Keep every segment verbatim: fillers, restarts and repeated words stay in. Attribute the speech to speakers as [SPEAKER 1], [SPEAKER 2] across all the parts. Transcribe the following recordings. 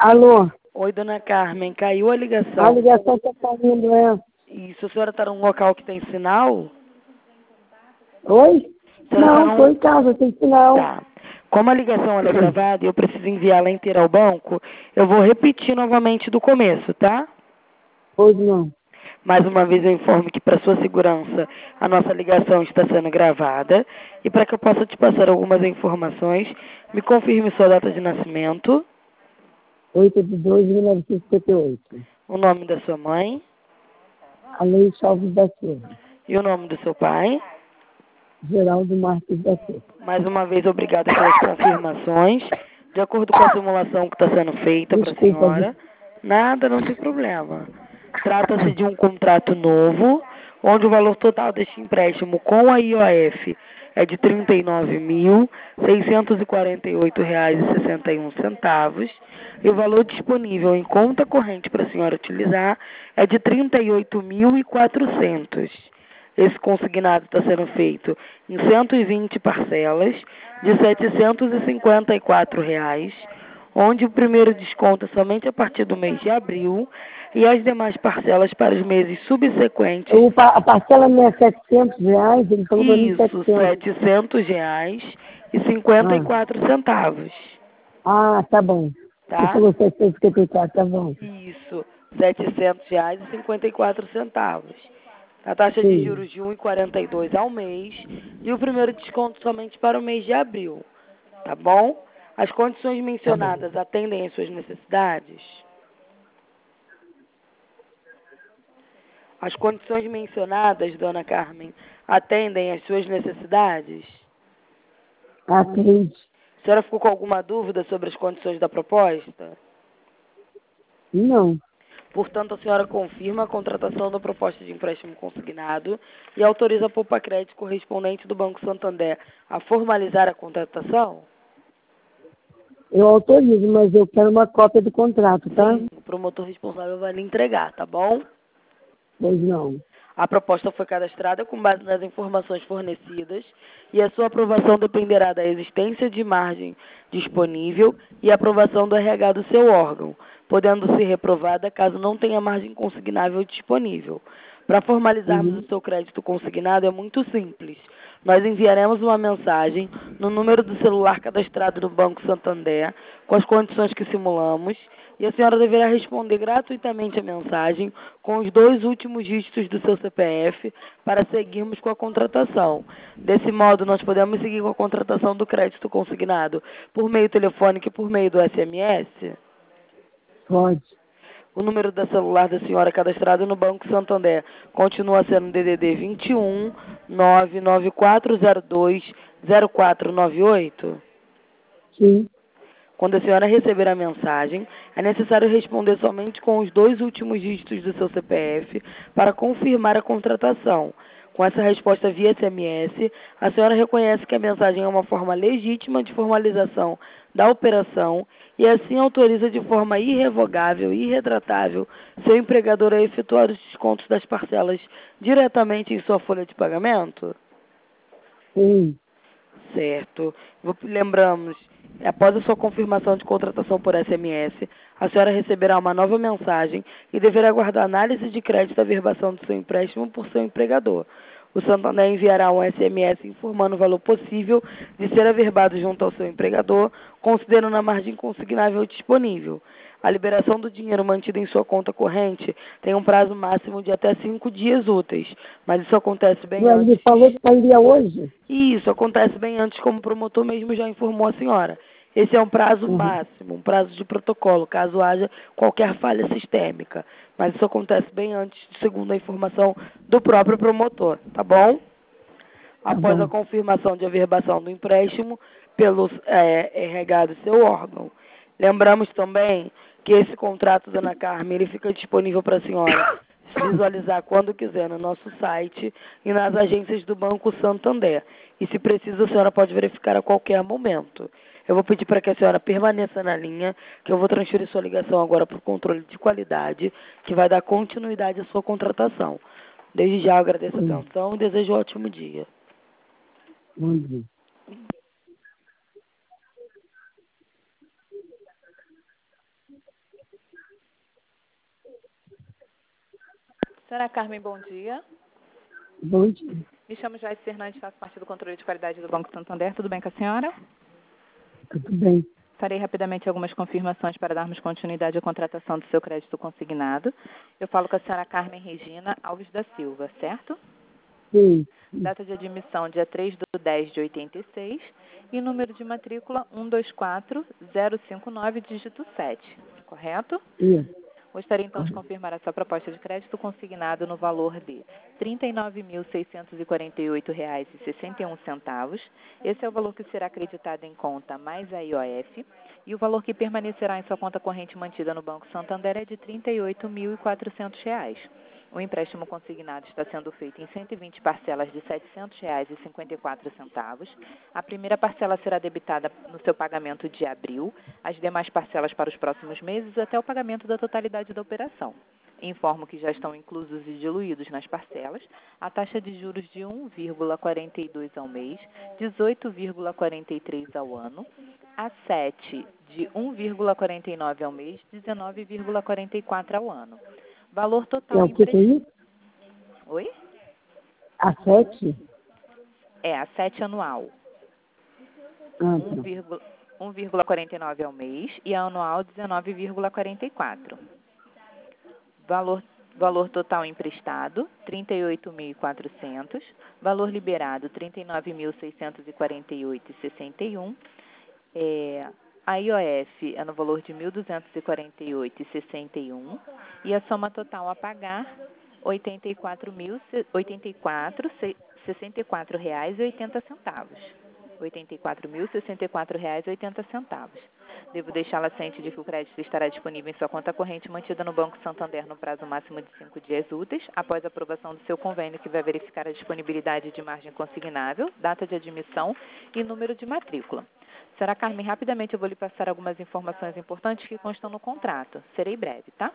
[SPEAKER 1] Alô?
[SPEAKER 2] Oi, dona Carmen, caiu a ligação.
[SPEAKER 1] A ligação está caindo, é?
[SPEAKER 2] Isso, a senhora está num local que tem sinal?
[SPEAKER 1] Oi?
[SPEAKER 2] A senhora tá
[SPEAKER 1] Não,
[SPEAKER 2] num...
[SPEAKER 1] estou em casa, tem sinal.
[SPEAKER 2] Tá. Como a ligação ela é gravada e eu preciso enviá-la inteira ao banco, eu vou repetir novamente do começo, tá?
[SPEAKER 1] Pois não.
[SPEAKER 2] Mais uma vez eu informo que para sua segurança a nossa ligação está sendo gravada e para que eu possa te passar algumas informações, me confirme sua data de nascimento,
[SPEAKER 1] oito de dois de mil novecentos e cinquenta e oito.
[SPEAKER 2] o nome da sua mãe
[SPEAKER 1] A Lei Alves da Silva.
[SPEAKER 2] e o nome do seu pai.
[SPEAKER 1] Geraldo Marques da Silva.
[SPEAKER 2] Mais uma vez, obrigada pelas confirmações. De acordo com a simulação que está sendo feita para a
[SPEAKER 1] Desculpa, des-
[SPEAKER 2] senhora, nada, não tem problema. Trata-se de um contrato novo, onde o valor total deste empréstimo com a I O F é de trinta e nove mil, seiscentos e quarenta e oito reais e sessenta e um centavos e o valor disponível em conta corrente para a senhora utilizar é de trinta e oito mil e quatrocentos. Esse consignado está sendo feito em cento e vinte parcelas de setecentos e cinquenta e quatro reais, onde o primeiro desconto é somente a partir do mês de abril e as demais parcelas para os meses subsequentes.
[SPEAKER 1] O pa- a parcela não é setecentos reais? Ele falou para mim
[SPEAKER 2] Isso,
[SPEAKER 1] setecentos.
[SPEAKER 2] setecentos reais e cinquenta e quatro centavos,
[SPEAKER 1] Ah, ah, tá bom. Ele
[SPEAKER 2] tá?
[SPEAKER 1] falou setecentos e cinquenta e quatro, tá bom.
[SPEAKER 2] Isso, setecentos reais e cinquenta e quatro centavos. A taxa de
[SPEAKER 1] Sim.
[SPEAKER 2] juros de um vírgula quarenta e dois ao mês e o primeiro desconto somente para o mês de abril, tá bom? As condições mencionadas atendem às suas necessidades? As condições mencionadas, dona Carmen, atendem às suas necessidades?
[SPEAKER 1] Atende.
[SPEAKER 2] A senhora ficou com alguma dúvida sobre as condições da proposta?
[SPEAKER 1] Não.
[SPEAKER 2] Portanto, a senhora confirma a contratação da proposta de empréstimo consignado e autoriza a Poupa Crédito correspondente do Banco Santander a formalizar a contratação?
[SPEAKER 1] Eu autorizo, mas eu quero uma cópia do contrato, tá?
[SPEAKER 2] Sim, o promotor responsável vai lhe entregar, tá bom?
[SPEAKER 1] Pois não.
[SPEAKER 2] A proposta foi cadastrada com base nas informações fornecidas e a sua aprovação dependerá da existência de margem disponível e aprovação do R H do seu órgão, podendo ser reprovada caso não tenha margem consignável disponível. Para formalizarmos
[SPEAKER 1] Uhum.
[SPEAKER 2] o seu crédito consignado é muito simples. Nós enviaremos uma mensagem no número do celular cadastrado no Banco Santander com as condições que simulamos e a senhora deverá responder gratuitamente a mensagem com os dois últimos dígitos do seu C P F para seguirmos com a contratação. Desse modo, nós podemos seguir com a contratação do crédito consignado por meio telefônico e por meio do S M S?
[SPEAKER 1] Pode.
[SPEAKER 2] O número da celular da senhora cadastrado no Banco Santander continua sendo D D D vinte e um, nove nove quatro zero dois, zero quatro nove oito?
[SPEAKER 1] Sim.
[SPEAKER 2] Quando a senhora receber a mensagem, é necessário responder somente com os dois últimos dígitos do seu C P F para confirmar a contratação. Com essa resposta via S M S, a senhora reconhece que a mensagem é uma forma legítima de formalização da operação e assim autoriza de forma irrevogável e irretratável seu empregador a efetuar os descontos das parcelas diretamente em sua folha de pagamento?
[SPEAKER 1] Sim.
[SPEAKER 2] Certo. Vou- Lembramos, após a sua confirmação de contratação por S M S, a senhora receberá uma nova mensagem e deverá aguardar análise de crédito da averbação do seu empréstimo por seu empregador. O Santander enviará um S M S informando o valor possível de ser averbado junto ao seu empregador, considerando a margem consignável disponível. A liberação do dinheiro mantido em sua conta corrente tem um prazo máximo de até cinco dias úteis, mas isso acontece bem
[SPEAKER 1] Mas ele
[SPEAKER 2] antes.
[SPEAKER 1] falou que sairia hoje?
[SPEAKER 2] E isso acontece bem antes, como o promotor mesmo já informou a senhora. Esse é um prazo
[SPEAKER 1] Uhum.
[SPEAKER 2] máximo, um prazo de protocolo, caso haja qualquer falha sistêmica. Mas isso acontece bem antes, segundo a informação do próprio promotor, tá bom?
[SPEAKER 1] Tá
[SPEAKER 2] Após a
[SPEAKER 1] bom.
[SPEAKER 2] confirmação de averbação do empréstimo pelo é, R H do seu órgão. Lembramos também que esse contrato, dona Carmen, ele fica disponível para a senhora visualizar quando quiser no nosso site e nas agências do Banco Santander. E se precisa, a senhora pode verificar a qualquer momento. Eu vou pedir para que a senhora permaneça na linha, que eu vou transferir sua ligação agora para o controle de qualidade, que vai dar continuidade à sua contratação. Desde já eu agradeço a
[SPEAKER 1] Sim.
[SPEAKER 2] atenção e desejo um ótimo dia.
[SPEAKER 1] Bom dia.
[SPEAKER 3] Senhora Carmen, bom dia.
[SPEAKER 1] Bom dia.
[SPEAKER 3] Me chamo Joyce Fernandes, faço parte do controle de qualidade do Banco Santander. Tudo bem com a senhora?
[SPEAKER 1] Tudo bem.
[SPEAKER 3] Farei rapidamente algumas confirmações para darmos continuidade à contratação do seu crédito consignado. Eu falo com a senhora Carmen Regina Alves da Silva, certo?
[SPEAKER 1] Sim.
[SPEAKER 3] Data de admissão, dia três de dez de oitenta e seis. E número de matrícula um dois quatro zero cinco nove, dígito sete. Correto?
[SPEAKER 1] Isso.
[SPEAKER 3] Gostaria então de confirmar a sua proposta de crédito consignado no valor de trinta e nove mil seiscentos e quarenta e oito reais e sessenta e um centavos. Esse é o valor que será acreditado em conta mais a I O F. E o valor que permanecerá em sua conta corrente mantida no Banco Santander é de trinta e oito mil e quatrocentos reais. O empréstimo consignado está sendo feito em cento e vinte parcelas de setecentos reais e cinquenta e quatro centavos. A primeira parcela será debitada no seu pagamento de abril, as demais parcelas para os próximos meses até o pagamento da totalidade da operação. Informo que já estão inclusos e diluídos nas parcelas a taxa de juros de um vírgula quarenta e dois ao mês, dezoito vírgula quarenta e três ao ano, a sete de um vírgula quarenta e nove ao mês, dezenove vírgula quarenta e quatro ao ano. Valor
[SPEAKER 1] É
[SPEAKER 3] total
[SPEAKER 1] o que que é
[SPEAKER 3] emprestado.
[SPEAKER 1] isso?
[SPEAKER 3] Oi?
[SPEAKER 1] A sete?
[SPEAKER 3] É, a sete anual.
[SPEAKER 1] Ah, tá.
[SPEAKER 3] um vírgula quarenta e nove ao mês e a anual dezenove vírgula quarenta e quatro. Valor, valor total emprestado, trinta e oito mil e quatrocentos. Valor liberado, trinta e nove mil seiscentos e quarenta e oito vírgula sessenta e um. É, a I O F é no valor de mil duzentos e quarenta e oito vírgula sessenta e um. E a soma total a pagar, oitenta e quatro mil, oitenta e quatro, sessenta e quatro reais e oitenta centavos. oitenta e quatro mil, sessenta e quatro reais e oitenta centavos. Devo deixá-la ciente de que o crédito estará disponível em sua conta corrente mantida no Banco Santander no prazo máximo de cinco dias úteis, após a aprovação do seu convênio, que vai verificar a disponibilidade de margem consignável, data de admissão e número de matrícula. Senhora Carmen, rapidamente eu vou lhe passar algumas informações importantes que constam no contrato. Serei breve, tá?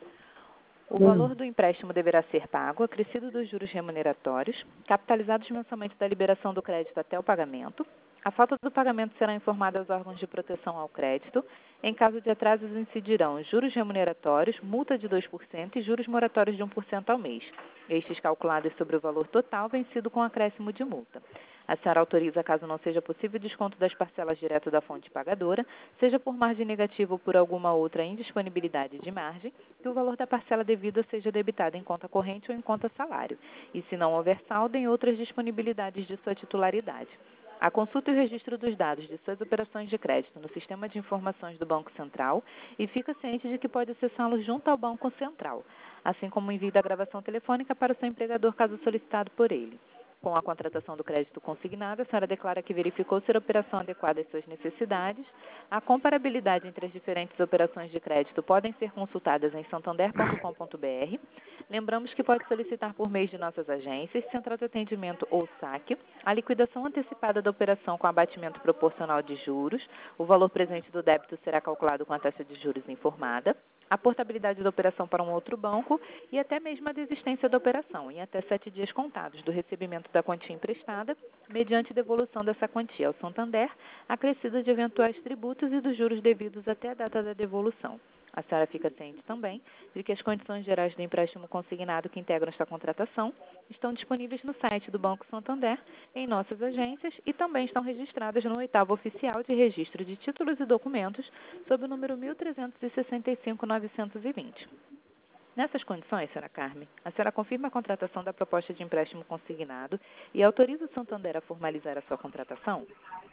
[SPEAKER 3] O valor do empréstimo deverá ser pago, acrescido dos juros remuneratórios, capitalizados mensalmente da liberação do crédito até o pagamento. A falta do pagamento será informada aos órgãos de proteção ao crédito. Em caso de atrasos, incidirão juros remuneratórios, multa de dois por cento e juros moratórios de um por cento ao mês. Estes calculados sobre o valor total, vencido com acréscimo de multa. A senhora autoriza, caso não seja possível, o desconto das parcelas direto da fonte pagadora, seja por margem negativa ou por alguma outra indisponibilidade de margem, que o valor da parcela devida seja debitado em conta corrente ou em conta salário, e se não houver saldo, em outras disponibilidades de sua titularidade. A consulta e o registro dos dados de suas operações de crédito no Sistema de Informações do Banco Central e fica ciente de que pode acessá-los junto ao Banco Central, assim como o envio da gravação telefônica para o seu empregador, caso solicitado por ele. Com a contratação do crédito consignado, a senhora declara que verificou ser a operação adequada às suas necessidades. A comparabilidade entre as diferentes operações de crédito podem ser consultadas em santander ponto com ponto br. Lembramos que pode solicitar por meio de nossas agências, Central de Atendimento ou saque, a liquidação antecipada da operação com abatimento proporcional de juros. O valor presente do débito será calculado com a taxa de juros informada, a portabilidade da operação para um outro banco e até mesmo a desistência da operação, em até sete dias contados do recebimento da quantia emprestada, mediante devolução dessa quantia ao Santander, acrescida de eventuais tributos e dos juros devidos até a data da devolução. A senhora fica ciente também de que as condições gerais do empréstimo consignado que integram esta contratação estão disponíveis no site do Banco Santander, em nossas agências e também estão registradas no oitavo oficial de registro de títulos e documentos sob o número mil trezentos e sessenta e cinco, novecentos e vinte. Nessas condições, senhora Carmen, a senhora confirma a contratação da proposta de empréstimo consignado e autoriza o Santander a formalizar a sua contratação?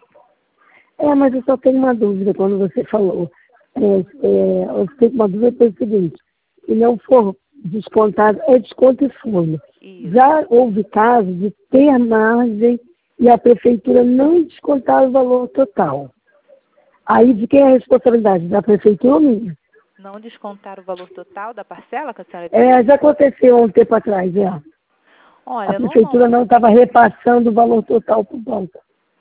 [SPEAKER 1] É, mas eu só tenho uma dúvida quando você falou. É, é, eu tenho uma dúvida pelo seguinte, se não for descontado, é desconto e folha.
[SPEAKER 3] Isso.
[SPEAKER 1] Já houve caso de ter margem e a prefeitura não descontar o valor total. Aí de quem é a responsabilidade? Da prefeitura ou minha?
[SPEAKER 3] Não descontar o valor total da parcela que a senhora
[SPEAKER 1] É, já aconteceu há um tempo atrás, é. A
[SPEAKER 3] Olha,
[SPEAKER 1] prefeitura
[SPEAKER 3] normal...
[SPEAKER 1] não estava repassando o valor total para o banco.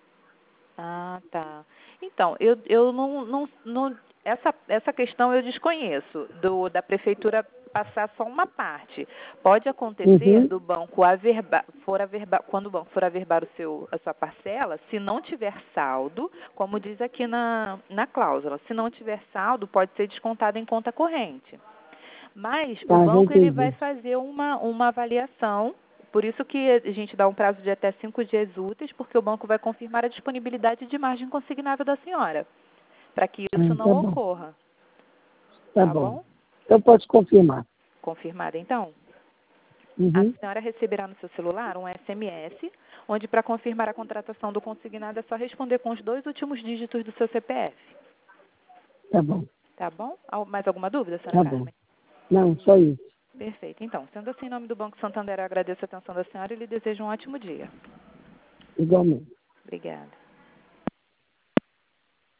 [SPEAKER 3] Ah, tá. Então, eu, eu não, não, não essa, essa questão eu desconheço, do, da prefeitura passar só uma parte. Pode acontecer
[SPEAKER 1] Uhum.
[SPEAKER 3] do banco averba, for averba, quando o banco for averbar o seu, a sua parcela, se não tiver saldo, como diz aqui na, na cláusula, se não tiver saldo, pode ser descontado em conta corrente. Mas o
[SPEAKER 1] Tá, já
[SPEAKER 3] banco ele
[SPEAKER 1] entendi.
[SPEAKER 3] vai fazer uma, uma avaliação, por isso que a gente dá um prazo de até cinco dias úteis, porque o banco vai confirmar a disponibilidade de margem consignável da senhora, para que isso
[SPEAKER 1] Ah,
[SPEAKER 3] não
[SPEAKER 1] tá bom.
[SPEAKER 3] ocorra.
[SPEAKER 1] Tá
[SPEAKER 3] Tá
[SPEAKER 1] bom.
[SPEAKER 3] bom?
[SPEAKER 1] Então pode confirmar.
[SPEAKER 3] Confirmada então?
[SPEAKER 1] Uhum.
[SPEAKER 3] A senhora receberá no seu celular um S M S, onde para confirmar a contratação do consignado é só responder com os dois últimos dígitos do seu C P F.
[SPEAKER 1] Tá bom.
[SPEAKER 3] Tá bom? Al- Mais alguma dúvida, senhora
[SPEAKER 1] Tá
[SPEAKER 3] Carmen?
[SPEAKER 1] bom. Não, só isso.
[SPEAKER 3] Perfeito. Então, sendo assim, em nome do Banco Santander, eu agradeço a atenção da senhora e lhe desejo um ótimo dia.
[SPEAKER 1] Igualmente.
[SPEAKER 3] Obrigada.